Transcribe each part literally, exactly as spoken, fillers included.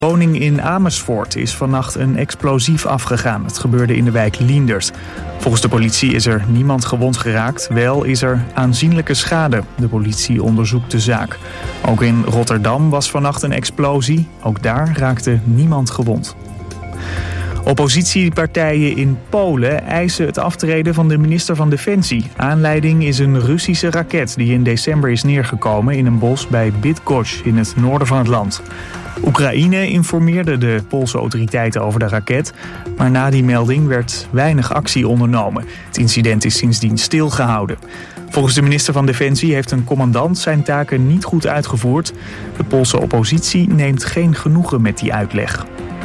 In de woning in Amersfoort is vannacht een explosief afgegaan. Het gebeurde in de wijk Liendert. Volgens de politie is er niemand gewond geraakt. Wel is er aanzienlijke schade. De politie onderzoekt de zaak. Ook in Rotterdam was vannacht een explosie. Ook daar raakte niemand gewond. Oppositiepartijen in Polen eisen het aftreden van de minister van Defensie. Aanleiding is een Russische raket die in december is neergekomen in een bos bij Bydgoszcz in het noorden van het land. Oekraïne informeerde de Poolse autoriteiten over de raket, maar na die melding werd weinig actie ondernomen. Het incident is sindsdien stilgehouden. Volgens de minister van Defensie heeft een commandant zijn taken niet goed uitgevoerd. De Poolse oppositie neemt geen genoegen met die uitleg.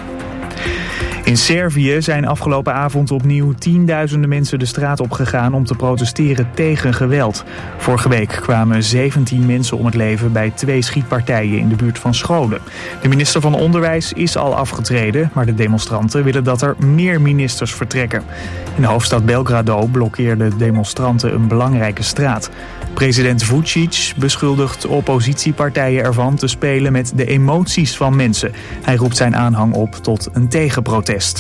In Servië zijn afgelopen avond opnieuw tienduizenden mensen de straat opgegaan om te protesteren tegen geweld. Vorige week kwamen zeventien mensen om het leven bij twee schietpartijen in de buurt van scholen. De minister van Onderwijs is al afgetreden, maar de demonstranten willen dat er meer ministers vertrekken. In de hoofdstad Belgrado blokkeerden demonstranten een belangrijke straat. President Vučić beschuldigt oppositiepartijen ervan te spelen met de emoties van mensen. Hij roept zijn aanhang op tot een tegenprotest.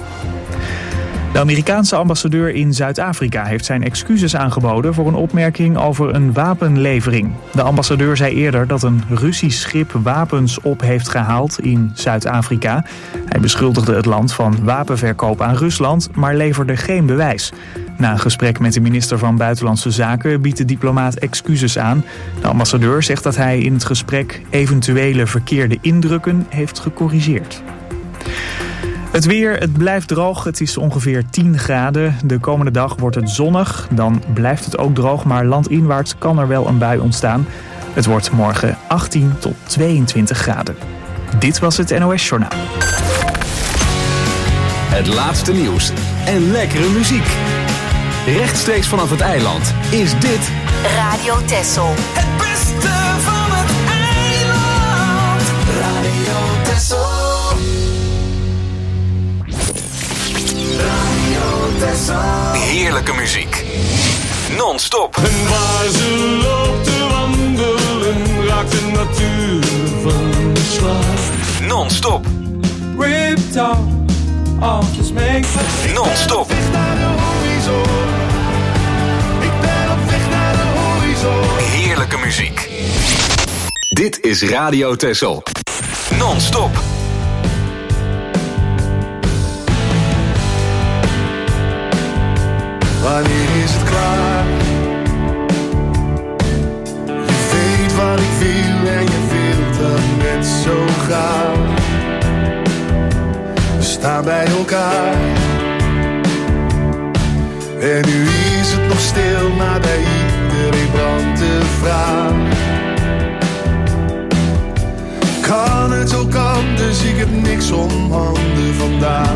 De Amerikaanse ambassadeur in Zuid-Afrika heeft zijn excuses aangeboden voor een opmerking over een wapenlevering. De ambassadeur zei eerder dat een Russisch schip wapens op heeft gehaald in Zuid-Afrika. Hij beschuldigde het land van wapenverkoop aan Rusland, maar leverde geen bewijs. Na een gesprek met de minister van Buitenlandse Zaken biedt de diplomaat excuses aan. De ambassadeur zegt dat hij in het gesprek eventuele verkeerde indrukken heeft gecorrigeerd. Het weer, het blijft droog. Het is ongeveer tien graden. De komende dag wordt het zonnig. Dan blijft het ook droog, maar landinwaarts kan er wel een bui ontstaan. Het wordt morgen achttien tot tweeëntwintig graden. Dit was het N O S Journaal. Het laatste nieuws en lekkere muziek. Rechtstreeks vanaf het eiland is dit Radio Texel. Het beste van het eiland. Radio Texel. Radio Texel. heerlijke muziek. Non-stop. En waar ze loopt te wandelen, raakt de natuur van de slaap. Non-stop. Ripped off, off just makes sense. Non-stop. Ik ben op weg naar de horizon. Ik ben op weg naar de horizon. Heerlijke muziek. Dit is Radio Texel. Non-stop. Wanneer is het klaar? Je weet wat ik wil en je wilt dat net zo graag. We staan bij elkaar. En nu is het nog stil, maar bij iedereen brandt de vraag. Kan het ook anders, ik heb niks om handen vandaag.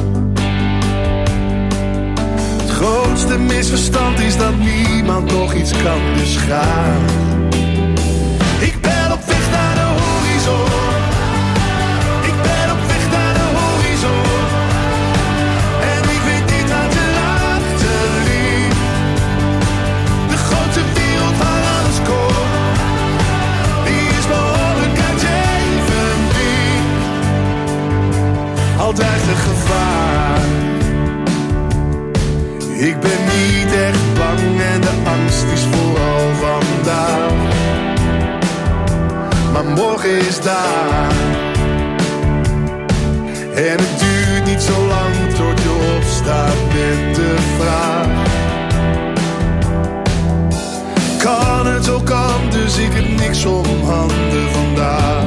Het grootste misverstand is dat niemand nog iets kan, dus ga. Ik ben op weg naar de horizon. Ik ben op weg naar de horizon. En ik weet niet wat erachter ligt. De grote wereld waar alles komt, die is behoorlijk uitgeven dicht. Altijd een gevaar. Ik ben niet echt bang en de angst is vooral vandaag. Maar morgen is daar. En het duurt niet zo lang tot je opstaat met de vraag. Kan het ook anders, ik heb niks om handen vandaag.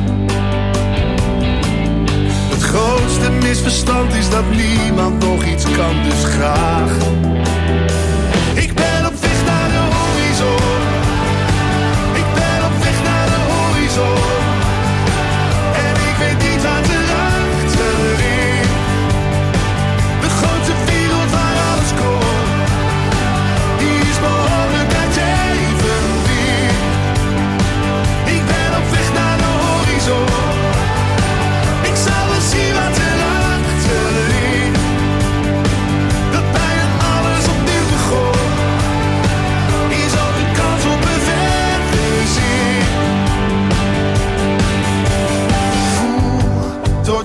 Het grootste misverstand is dat niemand nog iets kan, dus graag. Ik ben op weg naar de horizon. Ik ben op weg naar de horizon. En ik weet niet wat erachter ligt. De grote wereld waar alles komt, die is behoorlijk uitgeven dicht. Ik ben op weg naar de horizon. Ik zal wel zien wat erachter ligt. Dat bijna alles opnieuw begon.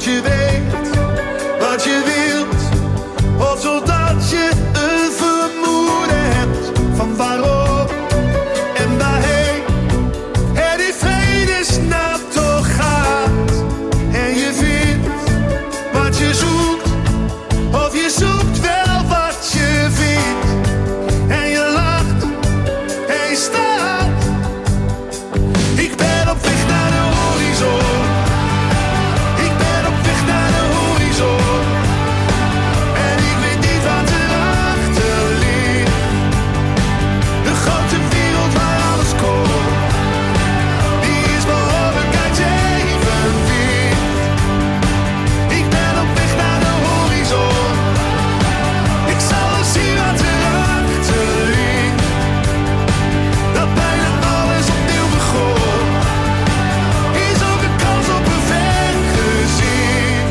tot je weet wat je wilt. Of zodat je een vermoeden hebt van waarom en waarheen. En die vredesnaam toch gaat. En je vindt wat je zoekt. Of je zoekt wel wat je vindt. En je lacht en je staat. Ik ben op weg naar de horizon. Ik ben op weg naar de horizon. En ik weet niet wat erachter ligt. De grote wereld waar alles komt. Die is behoorlijk uit evenwicht. Ik ben op weg naar de horizon. Ik zal eens zien wat erachter ligt. Dat bijna alles opnieuw begon. Is ook een kans op een vergezien.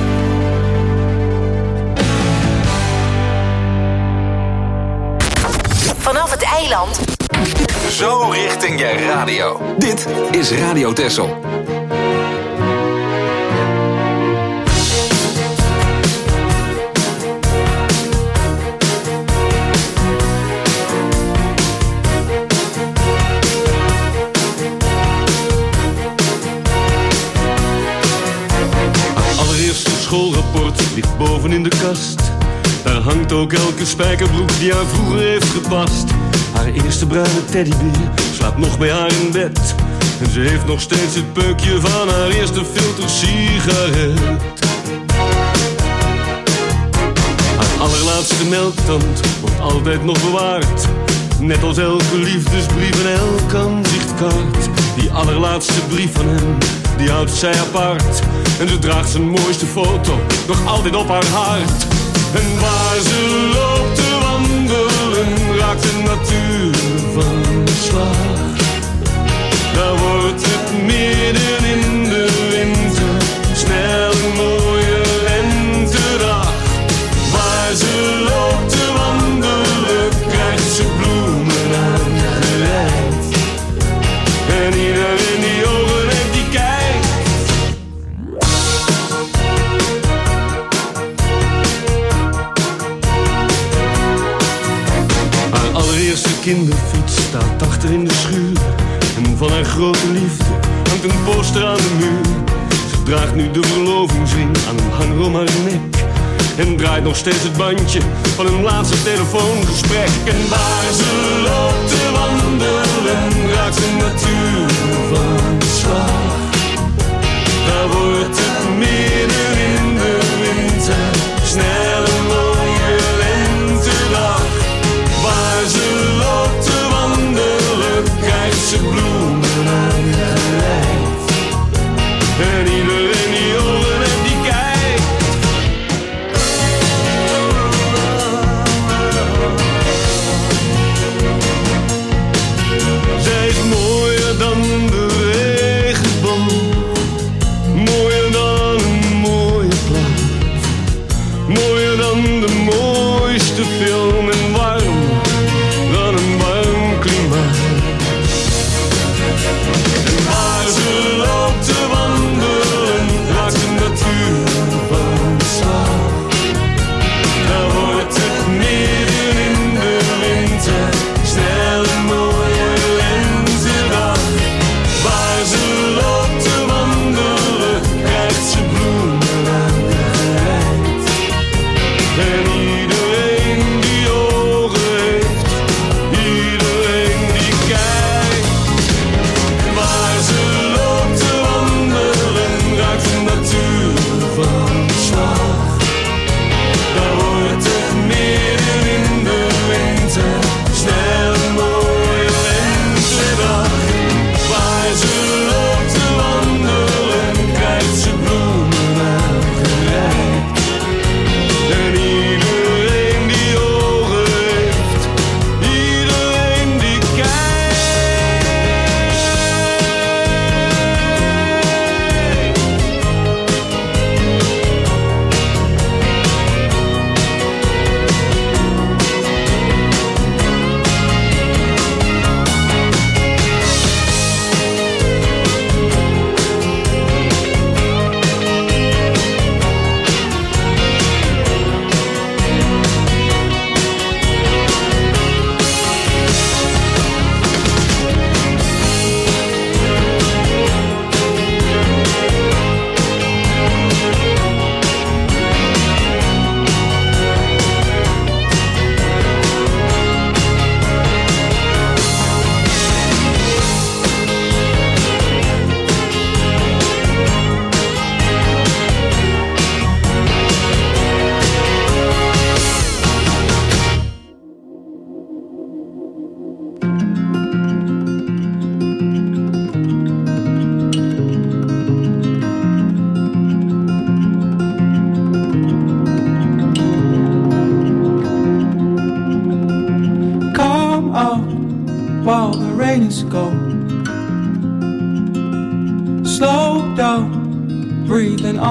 Vanaf het eiland. Zo richting je radio. Dit is Radio Texel. Allereerste schoolrapport ligt boven in de kast. Daar hangt ook elke spijkerbroek die haar vroeger heeft gepast. Haar eerste bruine teddybeer slaapt nog bij haar in bed. En ze heeft nog steeds het peukje van haar eerste filter sigaret. Haar allerlaatste melktand wordt altijd nog bewaard. Net als elke liefdesbrief en elk aanzichtkaart. Die allerlaatste brief van hem, die houdt zij apart. En ze draagt zijn mooiste foto nog altijd op haar hart. En waar ze loopt te wandelen, raakt de natuur van slag. Daar wordt het midden in de winter, snel een mooie lentedag. Waar ze loopt te wandelen, krijgt ze bloemen aangereikt. En iedereen die ogen heeft, die kijkt. Haar allereerste kinderfiets staat achter in de schuur. En van haar grote liefde hangt een poster aan de muur. Ze draagt nu de verlovingsring aan een hanger om haar nek. En draait nog steeds het bandje van hun laatste telefoongesprek. En waar ze loopt te wandelen, raakt de natuur van slag. Daar wordt het midden in de winter, snel een mooie lentedag. Waar ze loopt te wandelen, krijgt ze bloemen aangereikt. En iedereen die ogen heeft, die kijkt. Zij is mooier dan de regenboog, mooier dan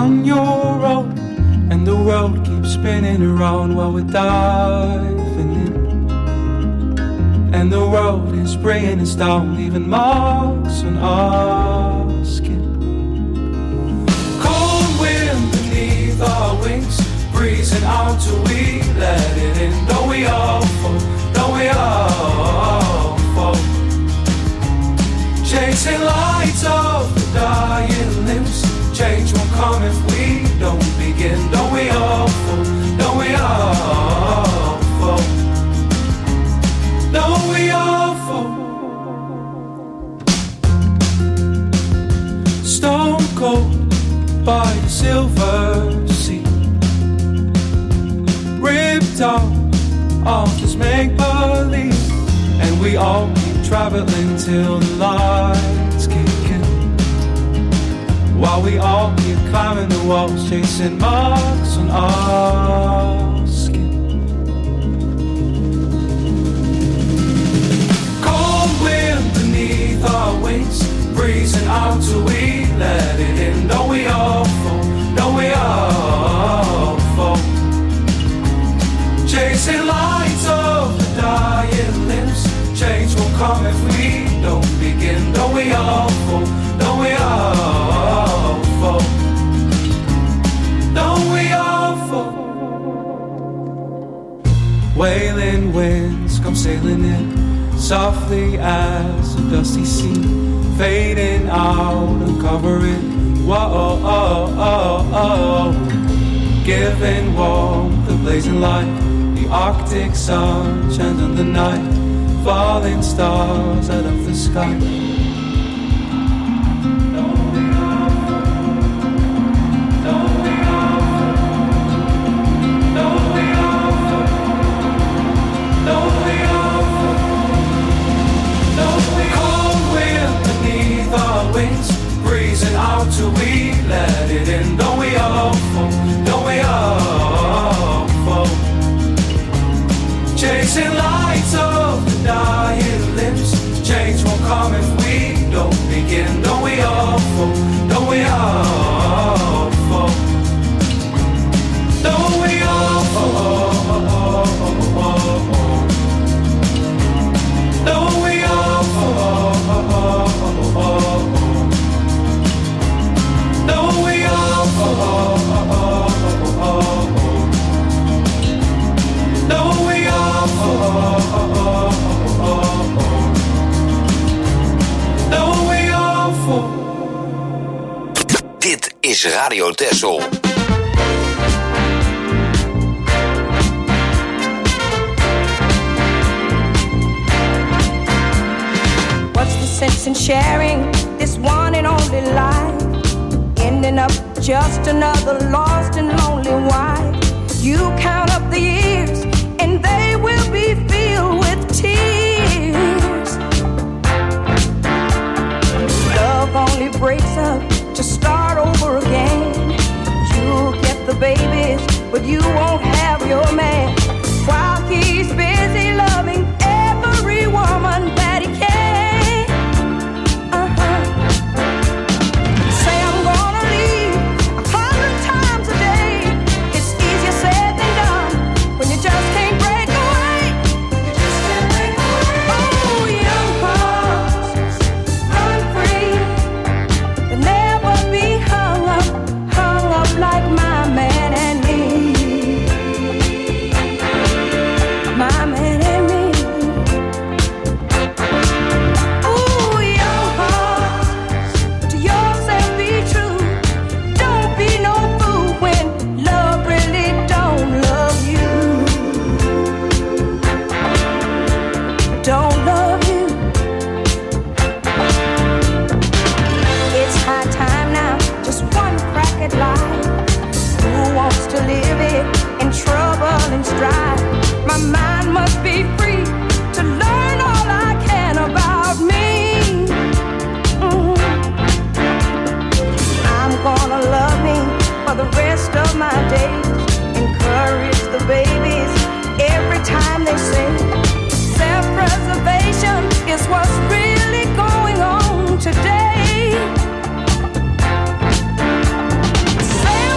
on your own, and the world keeps spinning around while we're diving in. And the world is bringing us down, leaving marks on our skin. Cold wind beneath our wings, breezing out till we let it in. Don't we all fall, don't we all fall, chasing lights of the dying limbs. Change won't come if we don't begin. Don't we all fall, don't we all fall, don't we all fall. Stone cold by the silver sea, ripped out of this make-believe, and we all keep traveling till the lights kick in, while we all keep climbing the walls, chasing marks on our skin. Cold wind beneath our wings, breezing out till we let it in. Don't we all fall, don't we all fall, chasing lights of the dying limbs. Change will come if we don't begin. Don't we all fall, don't we all fall, don't we all fall. Wailing winds come sailing in, softly as a dusty sea, fading out and covering. Whoa, oh, oh, oh, giving warmth, the blazing light, the Arctic sun shines on the night, falling stars out of the sky. Breezing out till we let it in. Don't we all fall, don't we all fall, chasing lights of the dying limbs. Change won't come if we don't begin. Don't we all fall, don't we all fall, don't we all fall, don't we all fall, don't we all fall, don't we all fall, don't we all fall. Dit is Radio Texel. What's the sense in sharing this one and only life? Ending up just another lost and lonely wife. You count up the years and they will be filled with tears. Love only breaks up to start over again. You'll get the babies, but you won't have your man, while he's busy loving every woman that he can. Today, say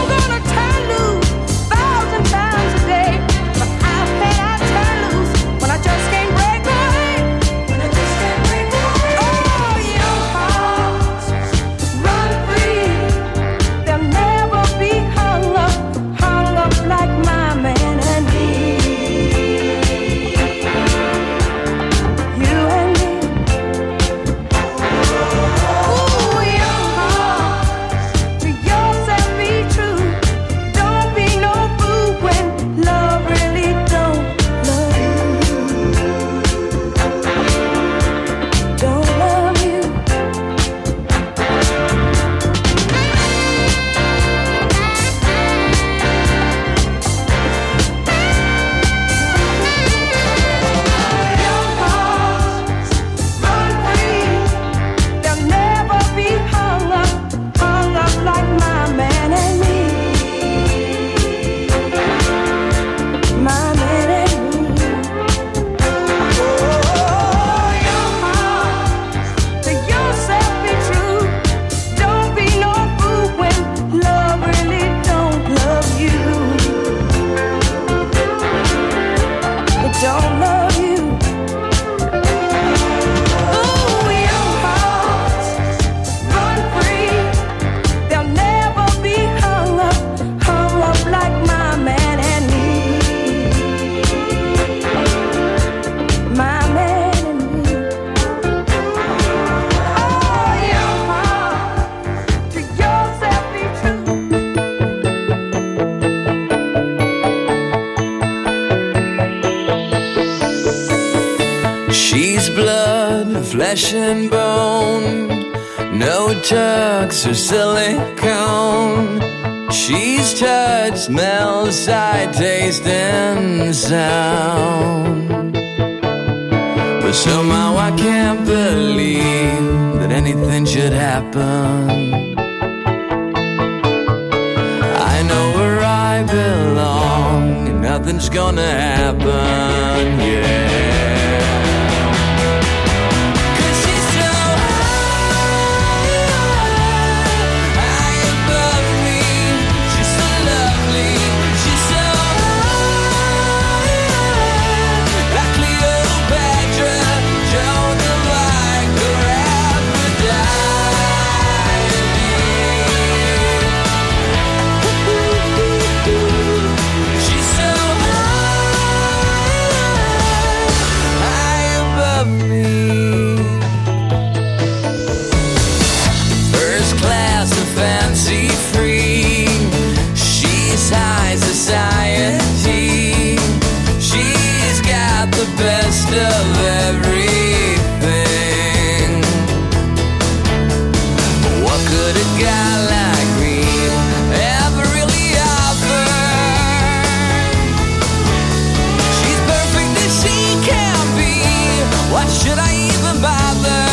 flesh and bone, no tucks or silicone. She's touch, smell, sight, taste, and sound. But somehow I can't believe that anything should happen. I know where I belong, and nothing's gonna happen, yeah. Society, she's got the best of everything. What could a guy like me ever really offer? She's perfect as she can be. Why should I even bother?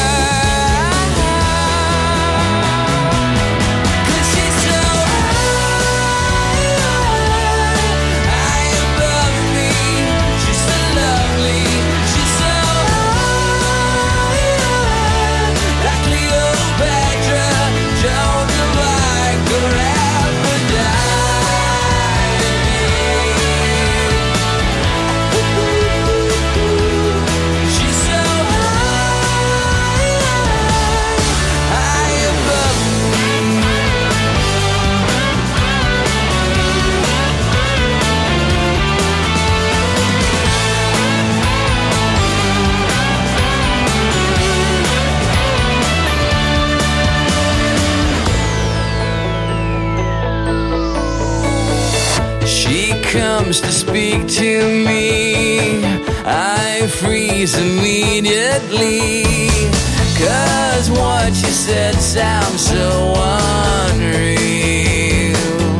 Comes to speak to me, I freeze immediately, 'cause what you said sounds so unreal.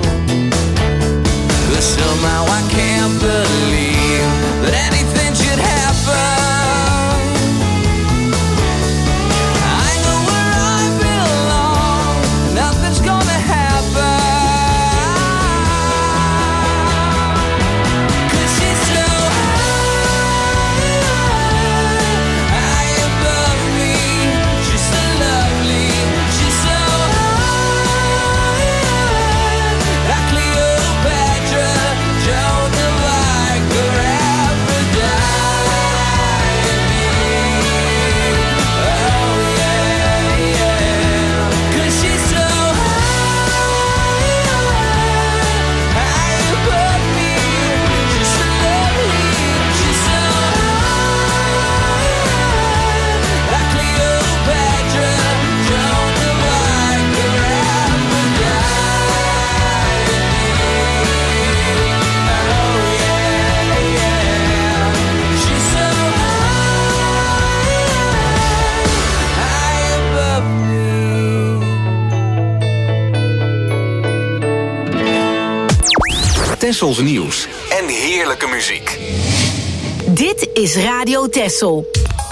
But somehow I can't believe that anything should happen. I know where I belong, nothing's gonna happen. Tessels nieuws en heerlijke muziek. Dit is Radio Tessel.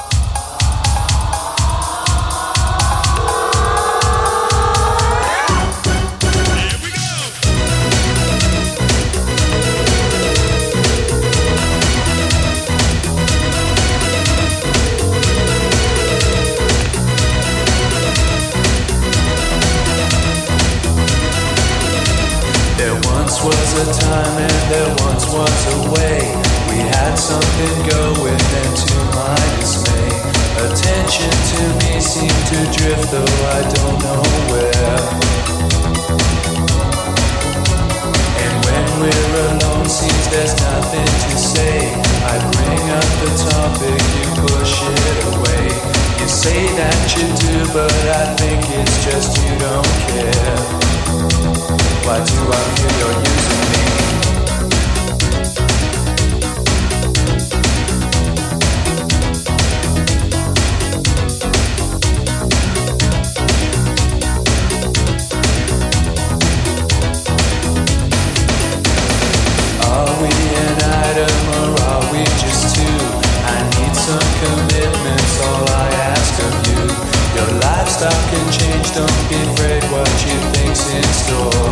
Was a time and there once was a way. We had something going, and to my dismay, attention to me seemed to drift, though I don't know where. And when we're alone, seems there's nothing to say. I bring up the topic, you push it away. You say that you do, but I think it's just you don't care. Why do I feel you're using me? item or are we just two? I need some commitments, all I ask of you. Your lifestyle can change, don't be afraid what you think's in store.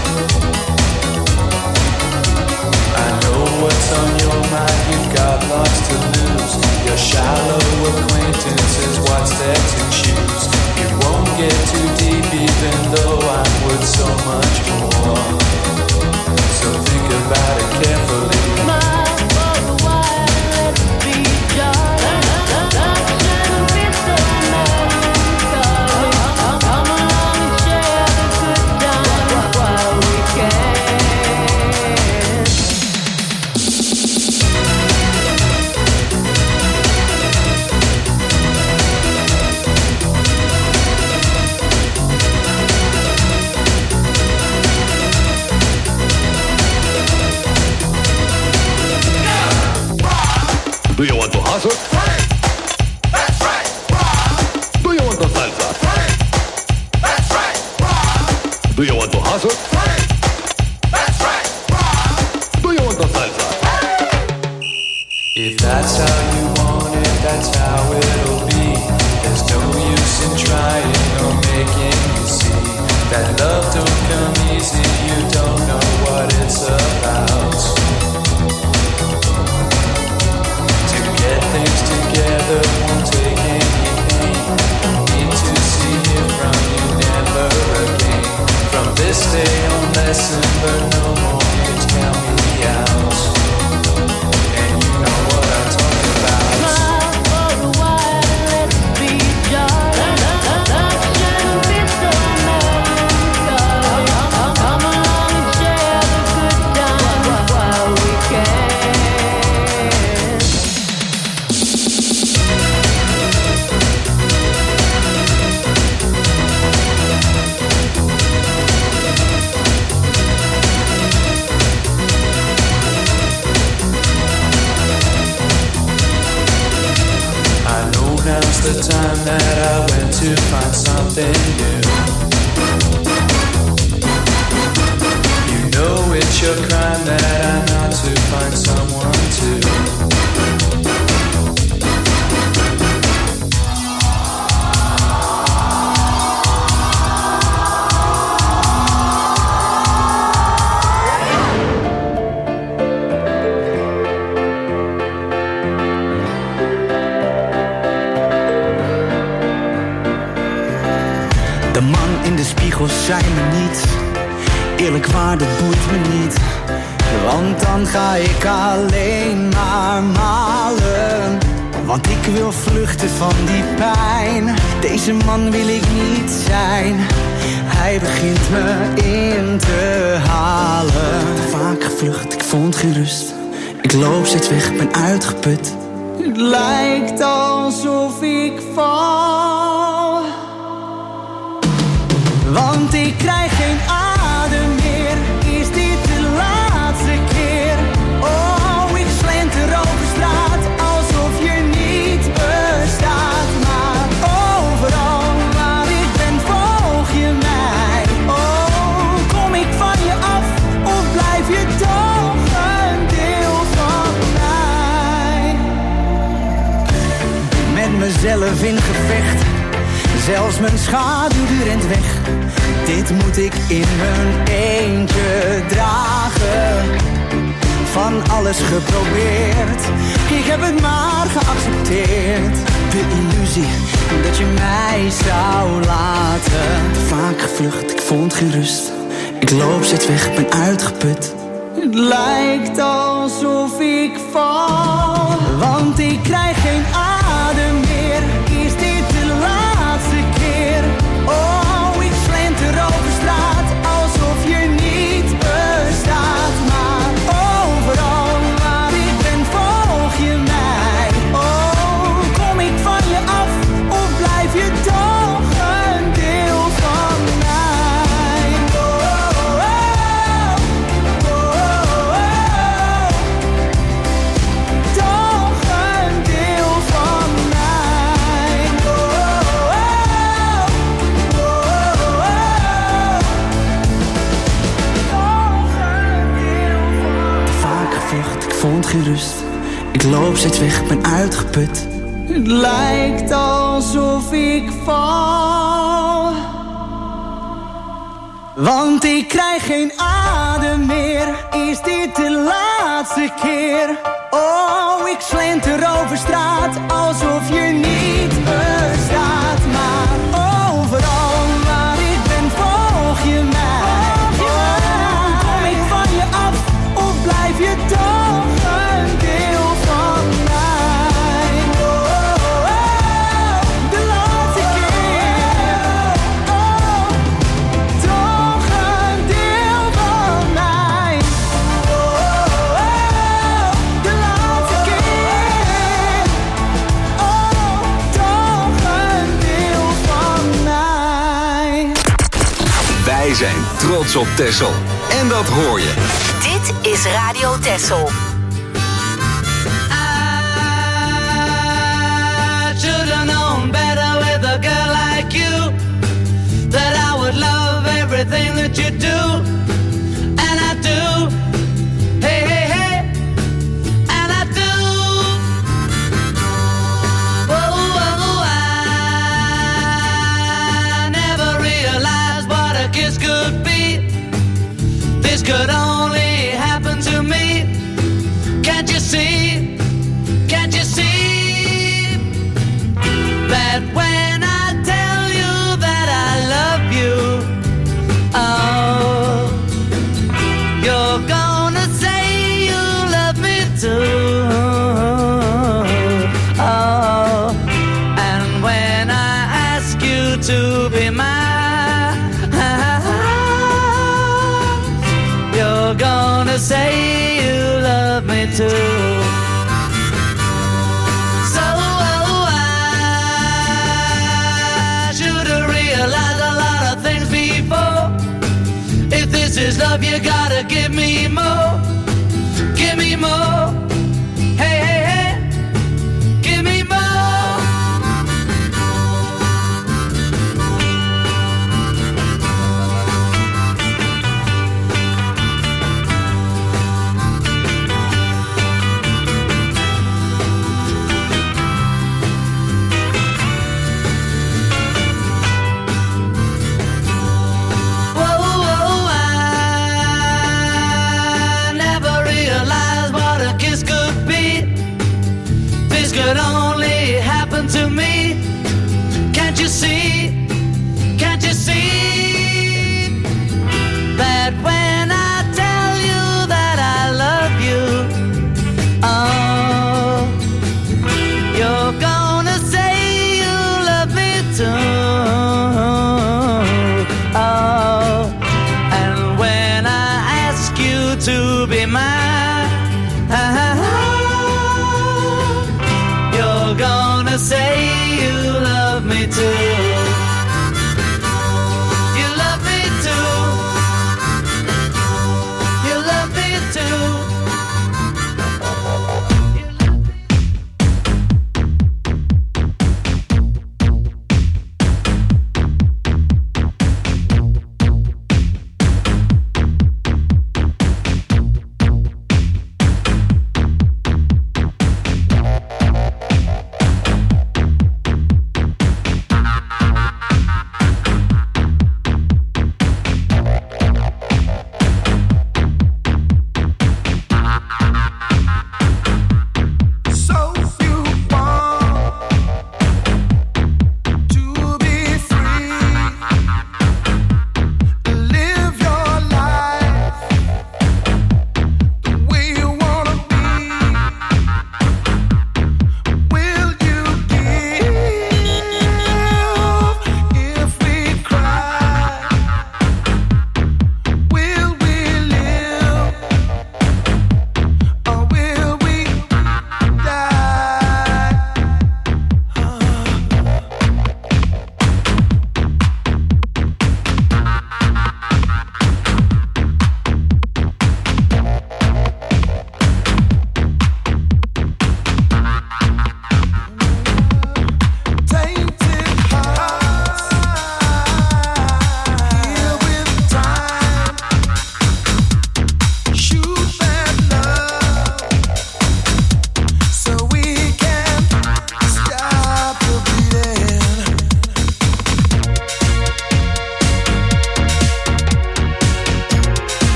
I know what's on your mind, you've got lots to lose. Your shallow acquaintance is what's there to choose. You won't get too deep even though I'm worth so much more. So think about it carefully. Smile for a while, let's be jolly. Touch and kiss the melancholy. Come along and share the good times while we can. Do you want to hustle? Hey, that's right, rock. Do you want to salsa? Hey, that's right, rock. Do you want to hustle? Hey, that's right, rock. Do you want to salsa? If that's how you want it, that's how it'll be. There's no use in trying or making you see that love don't come easy, you don't know what it's about. To get things together won't take any pain. Need to see it from you never again. From this day on, lesson learned, no more games, count me out. And you know what I'm talking about. Smile for a while, let's be jolly. Touch and kiss the melancholy. Come along and share the good times while we can. Now's the time that I went to find something new. You know it's your crime that I'm not to find someone to. De man in de spiegel zei me niet, eerlijk waar, dat boeit me niet. Want dan ga ik alleen maar malen. Want ik wil vluchten van die pijn. Deze man wil ik niet zijn. Hij begint me in te halen. Te vaak gevlucht, ik vond geen rust. Ik loop steeds weg, ben uitgeput. Het lijkt alsof ik val. Want ik krijg geen adem meer. Is dit de laatste keer? Oh, ik slenter over straat alsof je niet bestaat. Maar overal waar ik ben volg je mij. Oh, kom ik van je af of blijf je toch een deel van mij? Met mezelf in gevecht. Zelfs mijn schaduw die rent weg. Dit moet ik in mijn eentje dragen. Van alles geprobeerd. Ik heb het maar geaccepteerd. De illusie dat je mij zou laten. Te vaak gevlucht, ik vond geen rust. Ik loop steeds weg, ben uitgeput. Het lijkt alsof ik val. Want ik krijg geen adem meer. Is dit de laatste keer? Oh, ik slenter over straat alsof je niet bestaat. Maar overal waar ik ben volg je mij. Oh, kom ik van je af of blijf je toch een deel van mij? Oh, oh, oh, oh, oh, oh. Toch een deel van vond geen rust. Ik loop steeds weg, ben uitgeput. Het lijkt alsof ik val. Want ik krijg geen adem meer. Is dit de laatste keer? Oh, ik slenter over straat alsof je niet bestaat. Maar overal waar ik ben volg je mij. Oh, kom ik van je af of blijf je toch een deel van mij? Oh, oh, de laatste keer. Oh, toch een deel van mij. Oh, oh, de laatste keer. Oh, toch een deel van mij. Wij zijn trots op Texel. En dat hoor je. Dit is Radio Texel. I should have known better with a girl like you, that I would love everything that you do. And I do. Hey, hey, hey. And I do. Oh, oh, oh, I never realized what a kiss could be. This could only happen to me. Can't you see? Can't you see that when I tell you that I love you, oh, you're gonna say you love me too. Oh, and when I ask you to be mine, you're gonna say you love me too. So oh, I should have realized a lot of things before. If this is love, you gotta give me more. Give me more. Hey, hey, hey. Give me more. Whoa, whoa, I never realized what a kiss could be. This could only happen to me. Can't you see? Can't you see that when I tell you that I love you, oh, you're gonna say you love me too. Oh, and when I ask you to be mine, you're gonna say you love me too. You love me too. You love me too.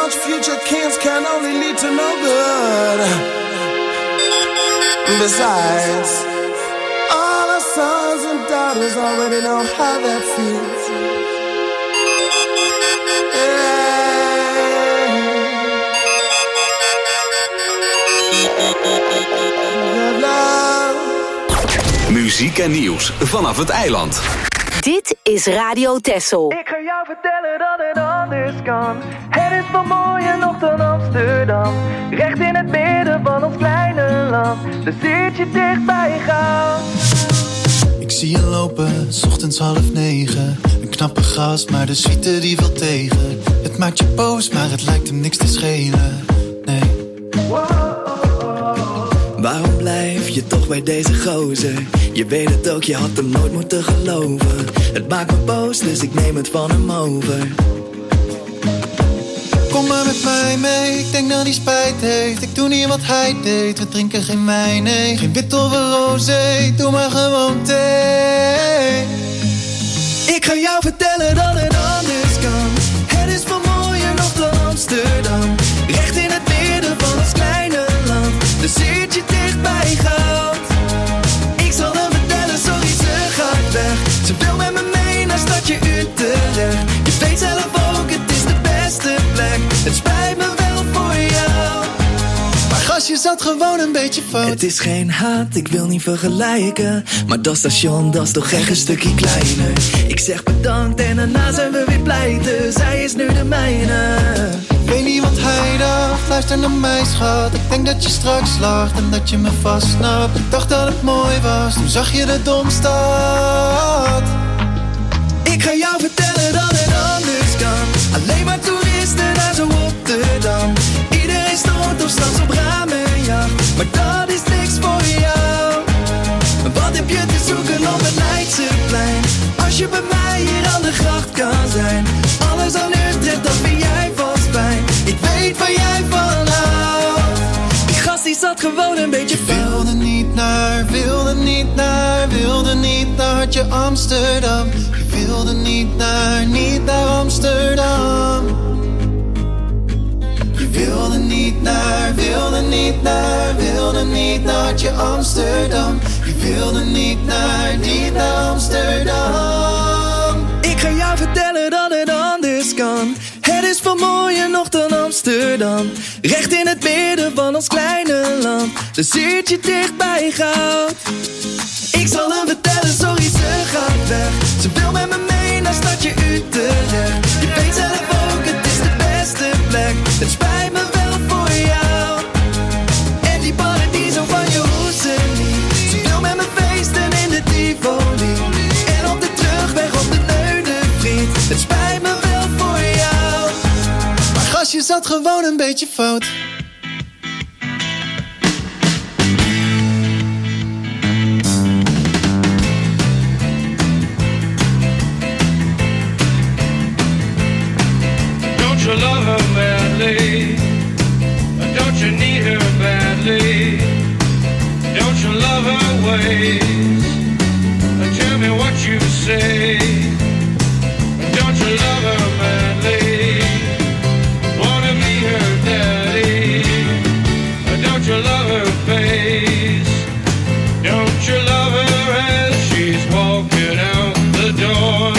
much future kings can only lead to no good. Besides, all our sons and daughters already know how that feels. Muziek en nieuws vanaf het eiland. Dit is Radio Texel. Ik ga jou vertellen dat het anders kan. Het is veel mooier nog dan Amsterdam. Recht in het midden van ons kleine land. Dus zit je dichtbij gaan. Ik zie je lopen, 's ochtends half negen. Een knappe gast, maar de suite die wil tegen. Het maakt je boos, maar het lijkt hem niks te schelen. Nee. Waarom blijf je toch bij deze gozer? Je weet het ook, je had hem nooit moeten geloven. Het maakt me boos, dus ik neem het van hem over. Kom maar met mij mee, ik denk dat hij spijt heeft. Ik doe niet wat hij deed, we drinken geen wijn, nee. Geen wit of een rosé, doe maar gewoon thee. Ik ga jou vertellen dat het anders kan. Het is veel mooier nog dan Amsterdam. Recht in het midden van ons kleine land. Dus zit je dichtbij goud. Ik zal hem vertellen, sorry ze gaat weg. Ze wil met me mee naar stadje Utrecht. Je weet zelf ook, het is de beste plek. Het spijt me wel voor jou. Maar gastje zat gewoon een beetje fout. Het is geen haat, ik wil niet vergelijken. Maar dat station, dat is toch echt een stukje kleiner. Ik zeg bedankt en daarna zijn we weer pleiten. Zij is nu de mijne. Ik weet niet wat hij dacht, luister naar mij schat. Ik denk dat je straks lacht en dat je me vastsnapt. Ik dacht dat het mooi was, toen zag je de Domstad. Ik ga jou vertellen dat het anders kan. Alleen maar toeristen naar zo Rotterdam. Iedereen stort of staat op ramenjacht. Maar dat is niks voor jou. Wat heb je te zoeken op het Leidseplein? Als je bij mij hier aan de gracht kan zijn. Alles aan Utrecht, dat vind jij vast fijn. Ik weet waar jij van houdt. Die gast die zat gewoon een beetje fout. Je wilde niet naar, wilde niet naar, wilde niet naar Hartje Amsterdam. Je wilde niet naar, niet naar Amsterdam. Je wilde niet naar, wilde niet naar, wilde niet naar Hartje Amsterdam. Je wilde niet naar, niet naar Amsterdam. Ik ga jou vertellen dat het anders kan. Het is veel mooier nog dan Amsterdam. Recht in het midden van ons kleine land. Dus zit je dicht bij goud. Ik zal hem vertellen, sorry ze gaat weg. Ze wil met me mee naar stadje Utrecht. Je weet zelf ook, het is de beste plek. Het spijt me wel voor jou. En die paradiso van je hoezen niet. Ze wil met me feesten in de Tivoli. En op de terugweg op de Neudenvriet. Het spijt me wel voor jou. Maar gastje zat gewoon een beetje fout. Don't you love her badly? Don't you need her badly? Don't you love her ways? Tell me what you say. Don't you love her madly? Wanna be her daddy? Don't you love her face? Don't you love her as she's walking out the door?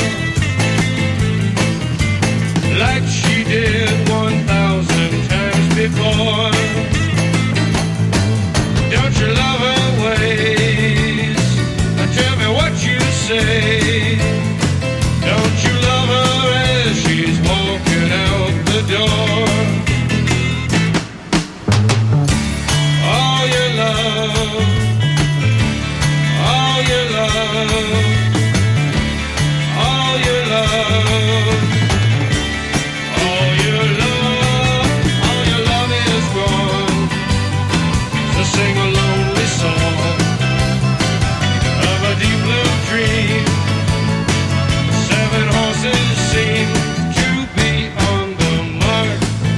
Like she did one thousand times before. Don't you love her ways? Tell me what you say. Don't you love her as she's walking out the door? All your love, all your love, all your love, all your love, all your love is gone. So sing a lonely song of a deep blue dream. Seven horses seem to be on the mark.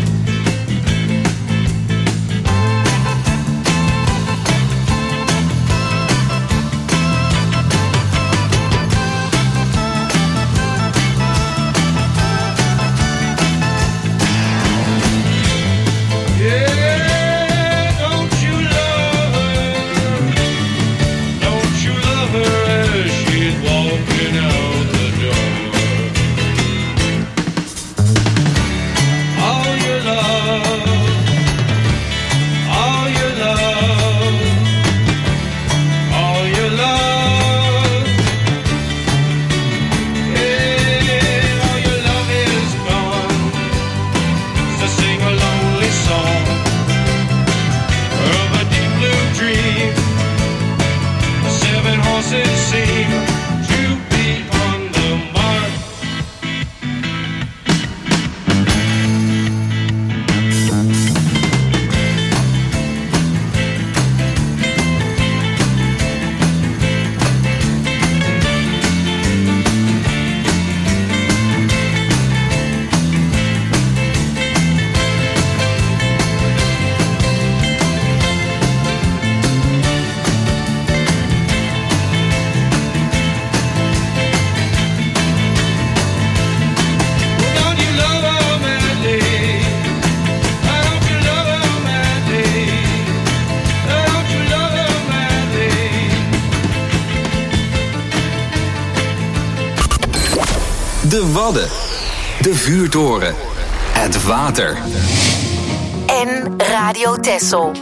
De Wadden. De Vuurtoren. Het water. En Radio Texel.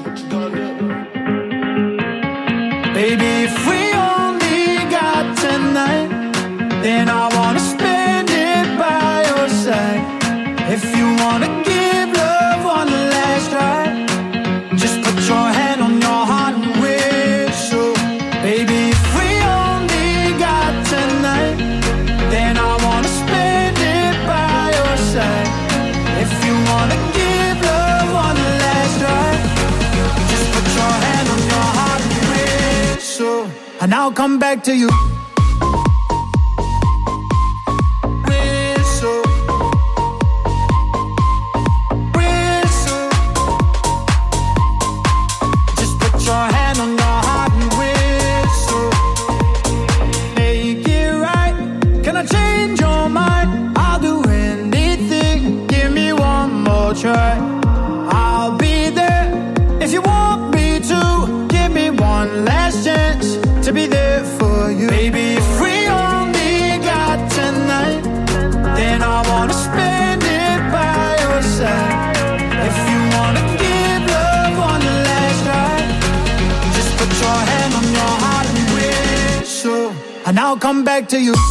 Baby, if we only got tonight, then I wanna spend it by your side. If you wanna give love one last try, just put your hand on your heart and whistle. Baby, if we only got tonight, then I wanna spend it by your side. If you wanna give love one last try, just put your hand on your heart and whistle, and I'll come back to you. Try. I'll be there if you want me to. Give me one last chance to be there for you. Baby, if we only got tonight, then I wanna spend it by your side. If you wanna give love one last try, just put your hand on your heart and whistle, and I'll come back to you.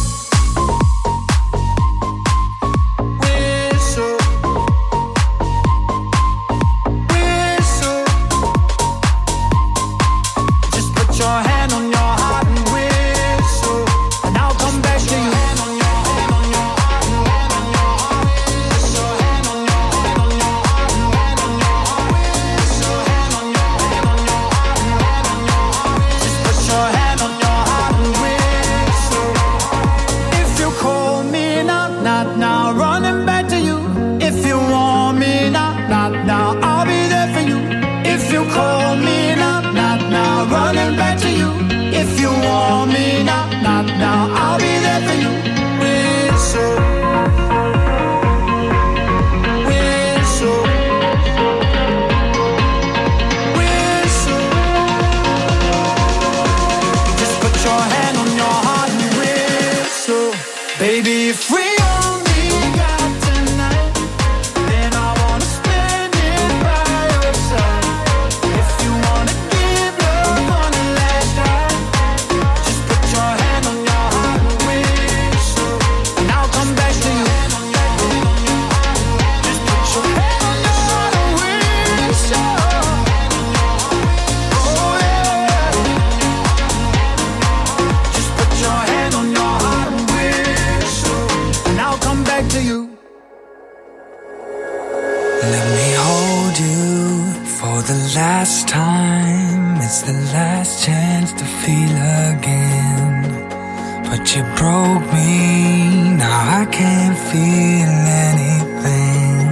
last time, it's the last chance to feel again. But you broke me, now I can't feel anything.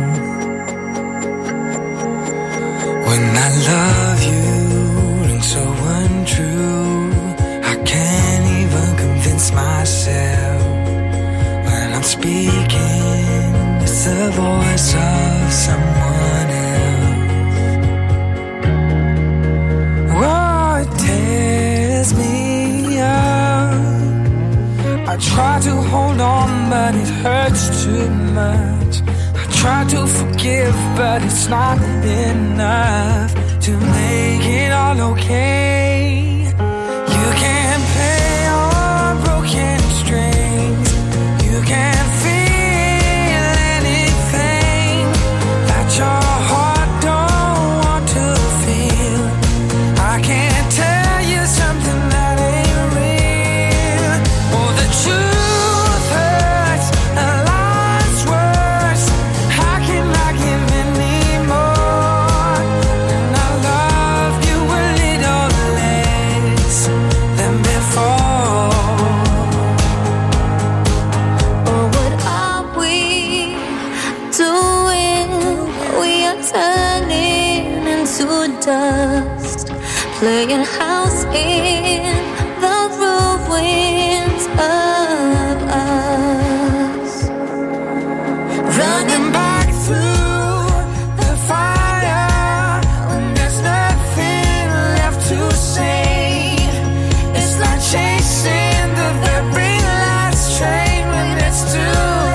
When I love you and so untrue, I can't even convince myself. When I'm speaking, it's the voice of someone else. Oh, it tears me up. I try to hold on, but it hurts too much. I try to forgive, but it's not enough to make it all okay. You can't play on broken strings. You can't feel anything that your heart don't want to feel. I can't tell you something that ain't real. Oh, the truth hurts, a lot's worse. How can I give anymore? And I love you a little less than before. Oh, what are we doing? We are turning into dust, playing house in the ruins of us. Running back through the fire when there's nothing left to say. It's like chasing the very last train when it's too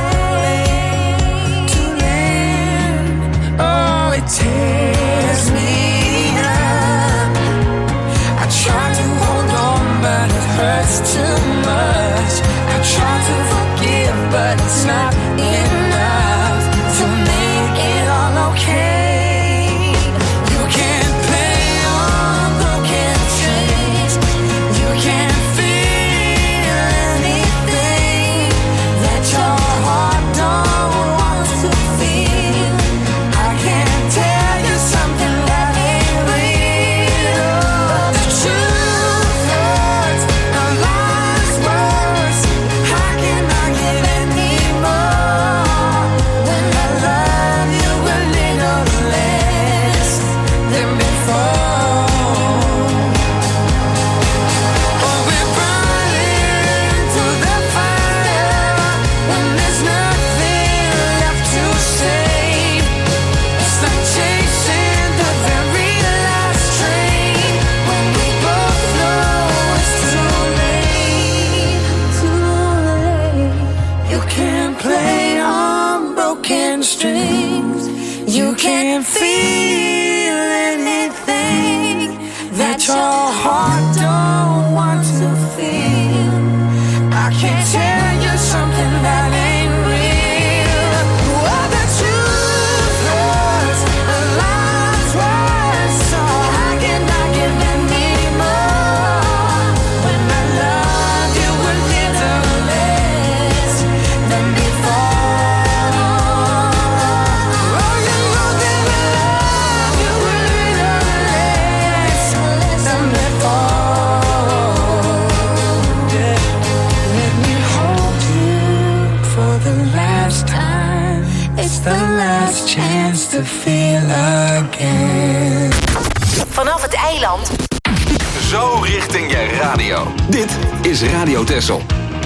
You can't feel anything that your heart don't want to feel. I can't tell you something that ain't real. Well, the truth hurts, the lies worse, so how can I give anymore when I loved you a little less than before? Oh, you know that I love you a little less than before. Yeah. Let me hold you for the last time. It's the last chance to feel again. Vanaf het eiland. Zo richting je radio. Dit is Radio Texel.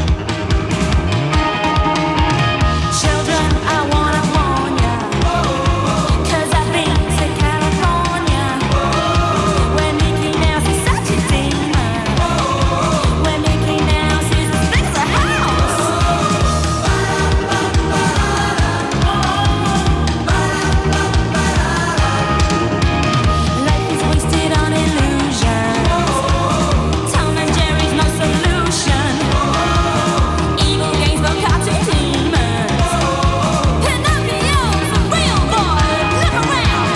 Children, I wanna warn ya, 'cause I've been to California, where Mickey Mouse is such a demon, where Mickey Mouse is as big as a house. Life is wasted on illusions. Tom and Jerry's no solution. Evil games for cartoon demons. Pinocchio's a real boy. Look around.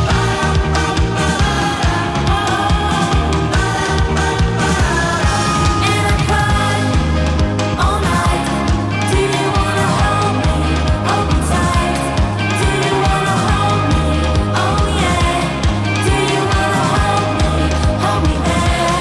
And I cried all night. Do you wanna hold me? Hold me tight. Do you wanna hold me? Oh yeah. Do you wanna hold me? Hold me there.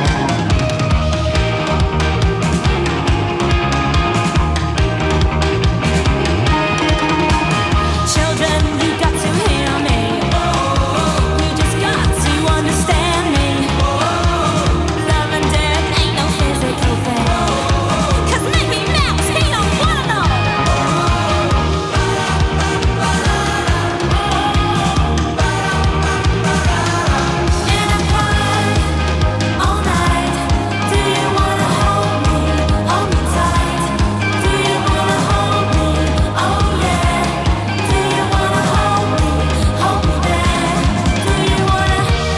Children, you got to hear me. You just got to understand me. Love and death ain't no physical thing. 'Cause Mickey Mouse, he don't wanna know. And I cried all night. Do you wanna hold me? Hold me tight. Do you wanna hold me? Oh yeah. Do you wanna hold me? Hold me there. Do you wanna?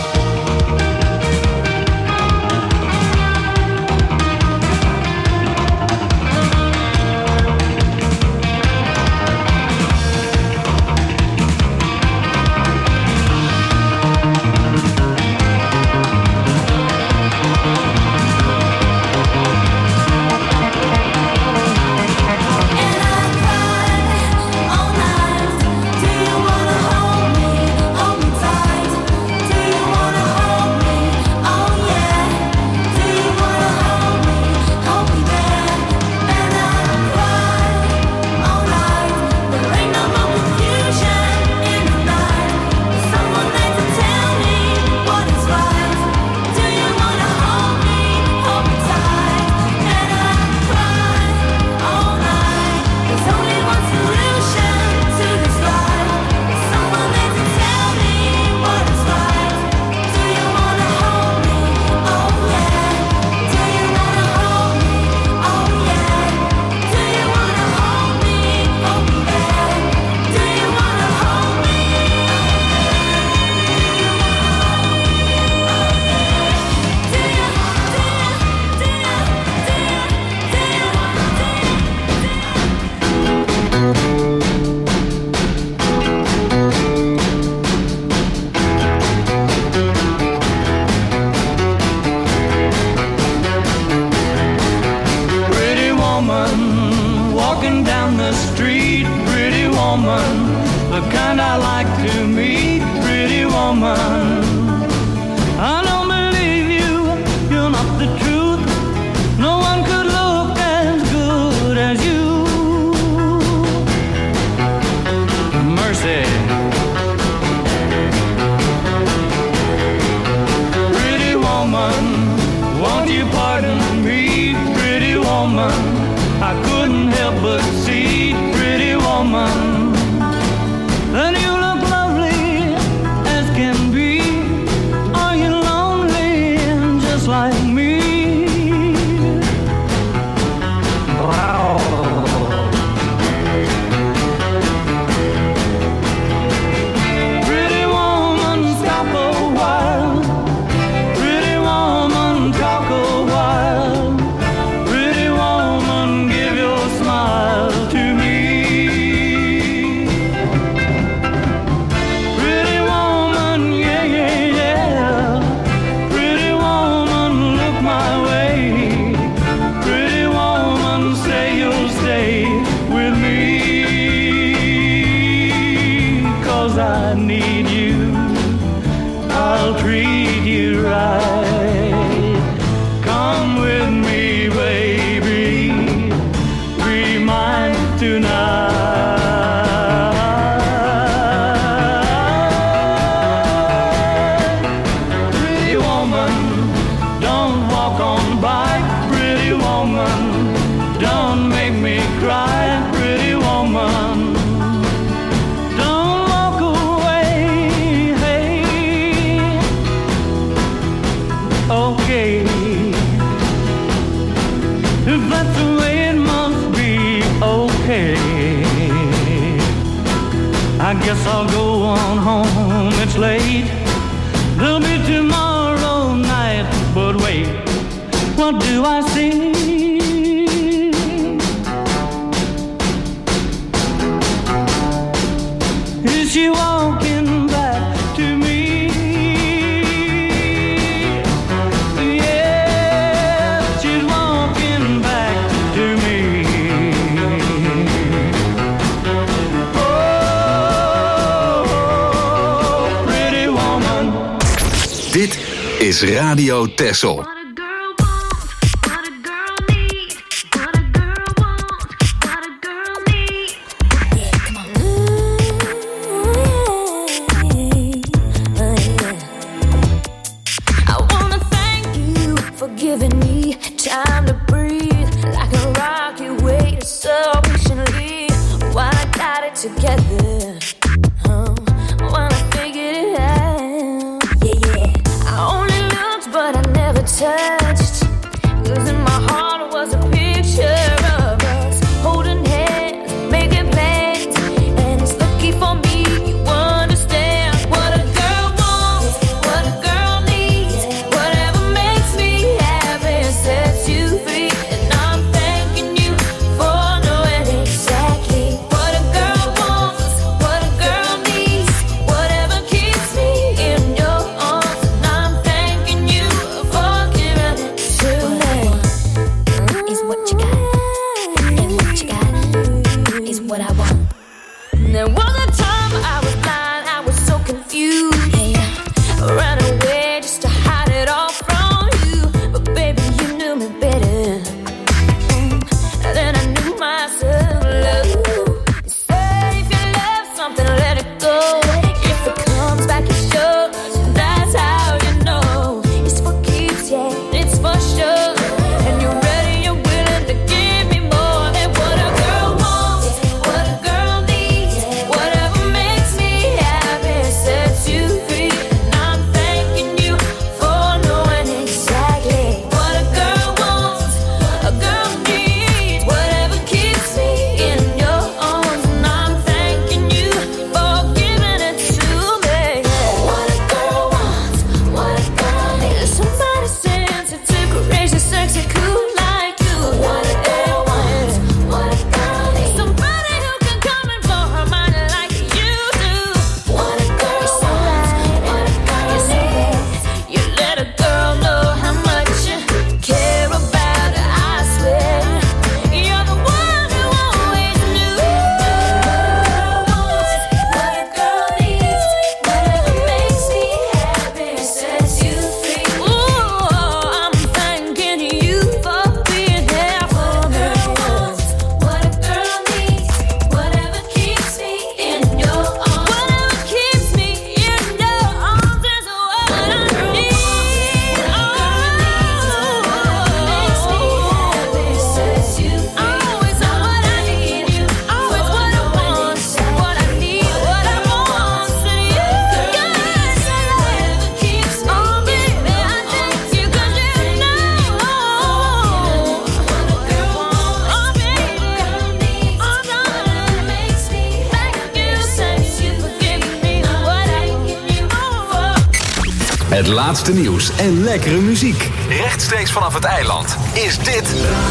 All night. Do you wanna hold me? Hold me tight. Do you wanna hold me? Oh yeah. Do you wanna hold me? Hold me there. And I cried all night. There ain't no more confusion in the night. Someone there to tell me what is right. Do you wanna hold me? Hold me tight. And I cried all night. There's only one solution to this life. Someone there to tell me what is right. Do you wanna hold me? Oh yeah. Do you wanna hold me? Oh yeah. Do you wanna hold me? Hold me there. Do you wanna hold me? Do you? Do you? Pretty woman, walking down the street. Pretty woman, the kind I like to meet. Pretty woman, I don't believe you, you're not the truth. No one could look as good as you. Mercy. Pretty woman, won't you pardon me? Pretty woman, I couldn't help but see. Pretty woman, that you look lovely as can be. 'cause I need you. I'll treat you right. Come with me, baby. Be mine tonight. Pretty woman, don't walk on by. Pretty woman, don't make me cry. Pretty woman, don't walk away. Hey, okay, if that's the way it must be, okay. I guess I'll go on home, it's late. There'll be tomorrow night, but wait, what do I see? Is she walking back to me? Yeah, she's walking back to me. Oh, pretty woman. Dit is Radio Texel. I wanna thank you for giving me time to breathe, like a rock you waited so patiently while I got it together. Oh, when I figured it out, yeah, yeah. I only looked, but I never touched. 'Cause in my heart was a picture of us holding hands, making plans, and it's lucky for me you understand what a girl wants, what a girl needs, whatever makes me happy sets you free. And I'm thanking you for knowing exactly what a girl wants, what a girl needs, whatever keeps me in your arms. And I'm thanking you for giving it to me. Is what you got, and what you got is what I want. There was a time I was blind, I was so confused. Yeah. Ran away just to hide it all from you. But baby, you knew me better. Mm. Then I knew myself, love. Say if you love something, let it go. If it comes back, it's yours. That's how you know it's for keeps, yeah, it's for sure. And you're ready, you're willing to give me more than what a girl wants, what a girl needs, whatever makes me happy sets you free. And I'm thanking you for knowing exactly what a girl wants, a girl needs, whatever keeps me in your arms. And I'm thanking you for giving it to me. What a girl wants, what a girl needs. Somebody sensitive, courageous, sexy, cool like you. What a girl wants, what a girl needs. Somebody who can come and blow her mind like you do. What a girl wants, what a girl needs. You let a girl know how much you care about her, I swear. You're the one who always knew. What a girl needs, whatever makes me happy sets you free. Ooh, I'm thanking you for being there for me. What a girl needs, whatever keeps me in your arms. Whatever keeps me in your arms is what I need. Oh, makes me happy sets you free. Always what I need, always what I want, what I need, what I want. And you, yes, whatever keeps me. Oh, baby, I thank you 'cause you know what a girl wants. Oh, baby, oh, darling, makes me happy sets you for giving me what I need. Het laatste nieuws en lekkere muziek. Rechtstreeks vanaf het eiland is dit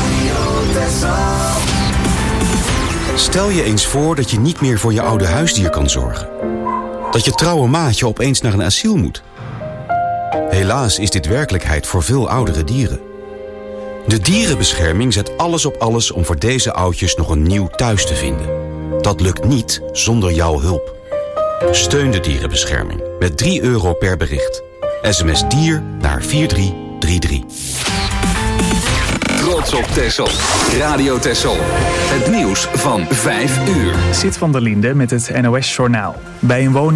Stel je eens voor dat je niet meer voor je oude huisdier kan zorgen. Dat je trouwe maatje opeens naar een asiel moet. Helaas is dit werkelijkheid voor veel oudere dieren. De dierenbescherming zet alles op alles om voor deze oudjes nog een nieuw thuis te vinden. Dat lukt niet zonder jouw hulp. Steun de dierenbescherming met drie euro per bericht. S M S dier naar vier drie drie drie. Trots op Texel. Radio Texel. Het nieuws van vijf uur. Zit van der Linde met het N O S Journaal. Bij een woning